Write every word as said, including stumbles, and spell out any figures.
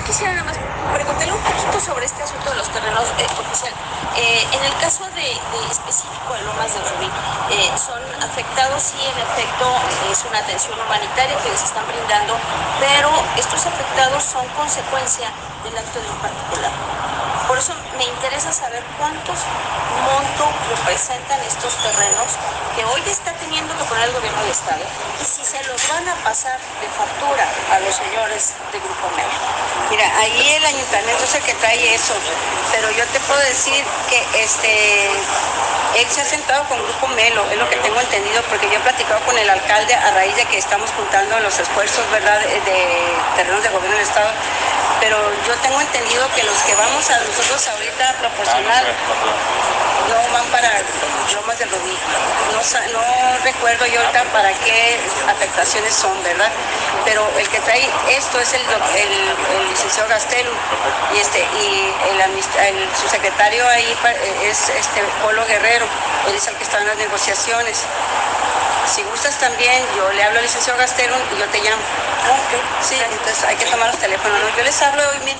quisiera nada más preguntarle un poquito sobre este asunto de los terrenos, eh, oficial. Eh, en el caso de, de específico de Lomas de Rubí, eh, son afectados, sí, en efecto, es una atención humanitaria que les están brindando, pero estos afectados son consecuencia del acto de un particular. Por eso me interesa saber cuántos montos representan estos terrenos que hoy está teniendo que poner el gobierno del Estado y si se los van a pasar de factura a los señores de Grupo Melo. Mira, ahí el ayuntamiento es el que trae eso, pero yo te puedo decir que este él se ha sentado con Grupo Melo, es lo que tengo entendido, porque yo he platicado con el alcalde a raíz de que estamos juntando los esfuerzos, ¿verdad?, de, de terrenos de gobierno del Estado, pero yo tengo entendido que los que vamos a nosotros ahorita a proporcionar no van para Lomas del Rubí. No, no recuerdo yo ahorita para qué afectaciones son, ¿verdad? Pero el que trae esto es el, el, el licenciado Gastelum y este y el, el, su secretario ahí es este Polo Guerrero, él es el que está en las negociaciones. Si gustas también, yo le hablo al licenciado Gastelum y yo te llamo. Okay. Sí, entonces hay que tomar los teléfonos. Yo les hablo hoy mismo.